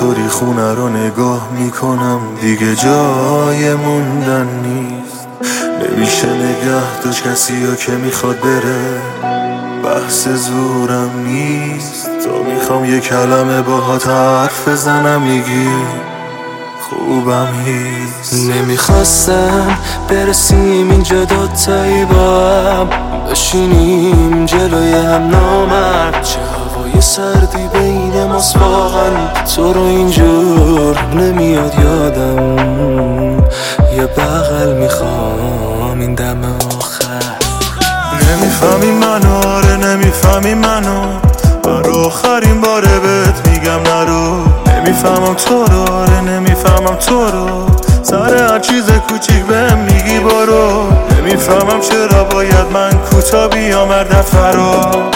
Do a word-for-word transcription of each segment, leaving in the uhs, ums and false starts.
اینطوری خونه رو نگاه میکنم دیگه جای موندن نیست. نمیشه نگه داشت کسی ها که میخواد بره، بحث زورم نیست. تو میخوام یه کلمه باهات حرف بزنم میگی خوبم هیست. نمیخواستم برسیم اینجا دوتایی با هم بشینیم جلوی هم نامرد. چه هوای سردی بین ماست واقعا، تو رو اینجور نمیاد یادم. یه بغل میخوام این دم آخر. نمیفهمی منو، آره نمیفهمی منو، برای آخرین باره بهت میگم نرو. نمیفهمم تو رو، آره نمیفهمم تو رو، سر هر چیز کوچیک بهم میگی برو. نمیفهمم چرا باید من کوتا بیام هر دفعه رو.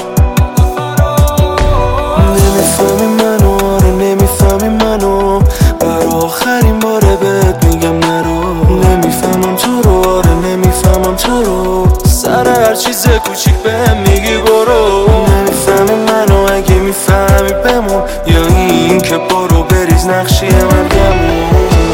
نمیفهمی منو، آره نمیفهمی منو، برای آخرین باره بهت میگم نرو. نمیفهمم تو رو، آره نمیفهمم تو رو، سر هر چیز کوچیک بهم میگی برو. نمیفهمی منو، اگه میفهمی بمون، یا این که برو بریز نقشی مرگمون.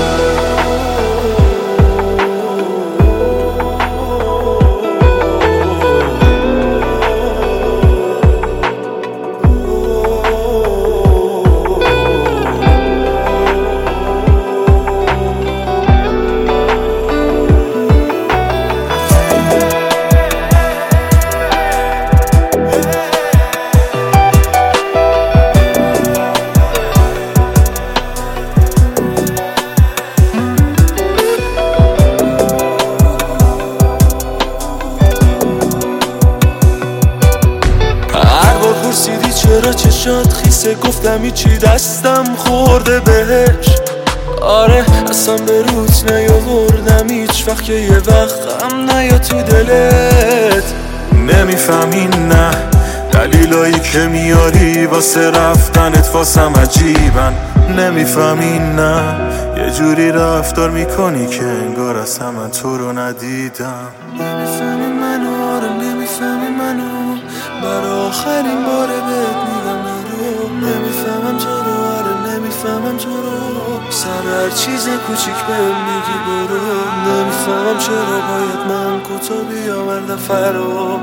پرسیدی چرا چشات خیسه، گفتم هیچی دستم خورده بهش. آره اصلا به روت نیاوردم هیچ وقت که یه وقت غم نیا تو دلت. نمیفهمی نه، دلیلایی که میاری واسه رفتنت واسم عجیبن. نمیفهمی نه، یه جوری رفتار میکنی که انگار اصلا من تو رو ندیدم. نمیفهمی منو، آره نمیفهمی منو، برای آخرین باره بهت میگم نرو. نمیفهمم تو رو، آره نمیفهمم تو رو، سر هر چیز کوچیک بهم میگی برو. نمیفهمم چرا باید من کوتا بیام هر دفعه رو.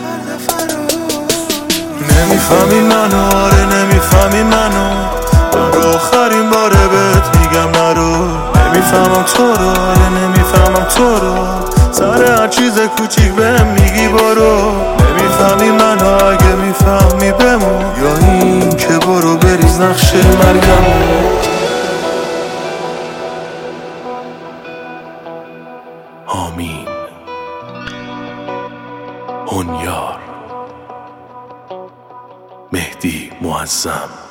نمیفهمی منو، آره نمیفهمی منو، برای آخرین باره بهت میگم نرو. نمیفهمم تو رو، آره نمیفهمم تو رو، سر هر چیز کوچیک بهم میگی برو. نمیفهمی منو، اگه میفهمی بمون، یا این که برو بریز نقش مرگمون. آمین. هنیار مهدی معظم.